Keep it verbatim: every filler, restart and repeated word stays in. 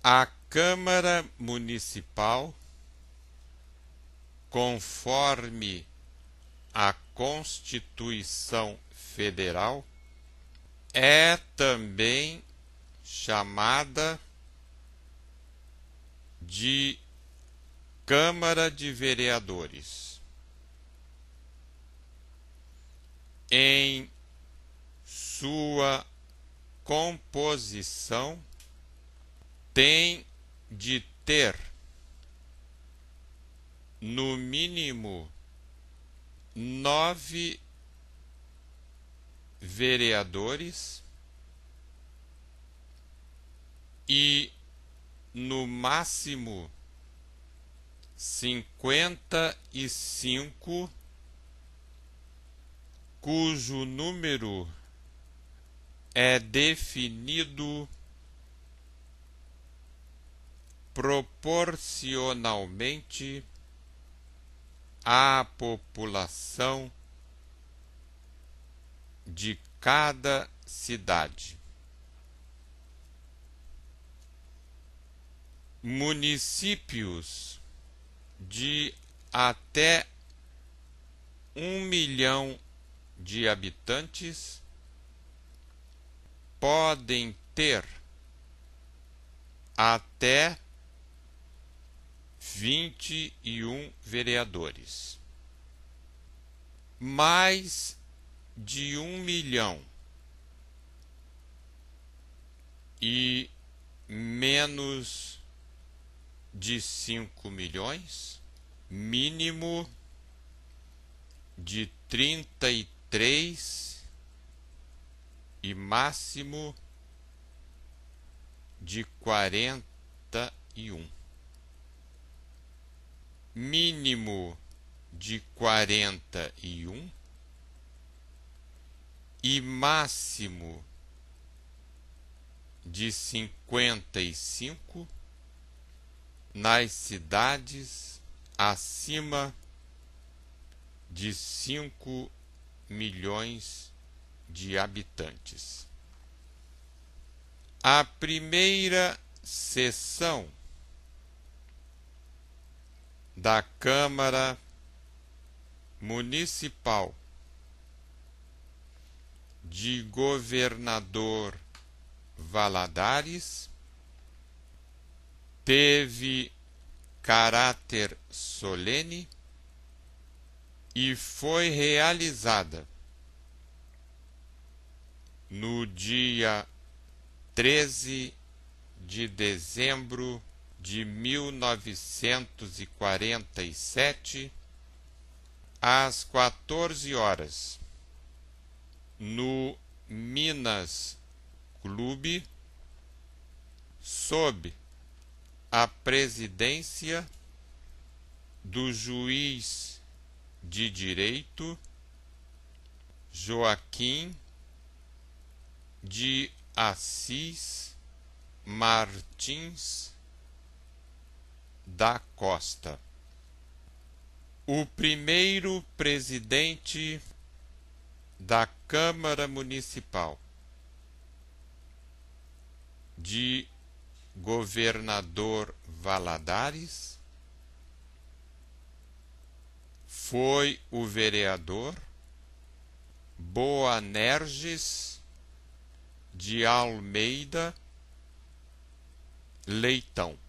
A Câmara Municipal, conforme a Constituição Federal, é também chamada de Câmara de Vereadores. Em sua composição, tem de ter, no mínimo, nove vereadores e, no máximo, cinquenta e cinco, cujo número é definido proporcionalmente à população de cada cidade. Municípios de até um milhão de habitantes podem ter até vinte e um vereadores. Mais de um milhão e menos de cinco milhões, mínimo de trinta e três e máximo de quarenta e um. Mínimo de quarenta e um e máximo de cinquenta e cinco nas cidades acima de cinco milhões de habitantes. A primeira sessão da Câmara Municipal de Governador Valadares teve caráter solene e foi realizada no dia treze de dezembro de mil novecentos e quarenta e sete, às quatorze horas, no Minas Clube, sob a presidência do juiz de direito Joaquim de Assis Martins da Costa. O primeiro presidente da Câmara Municipal de Governador Valadares foi o vereador Boanerges de Almeida Leitão.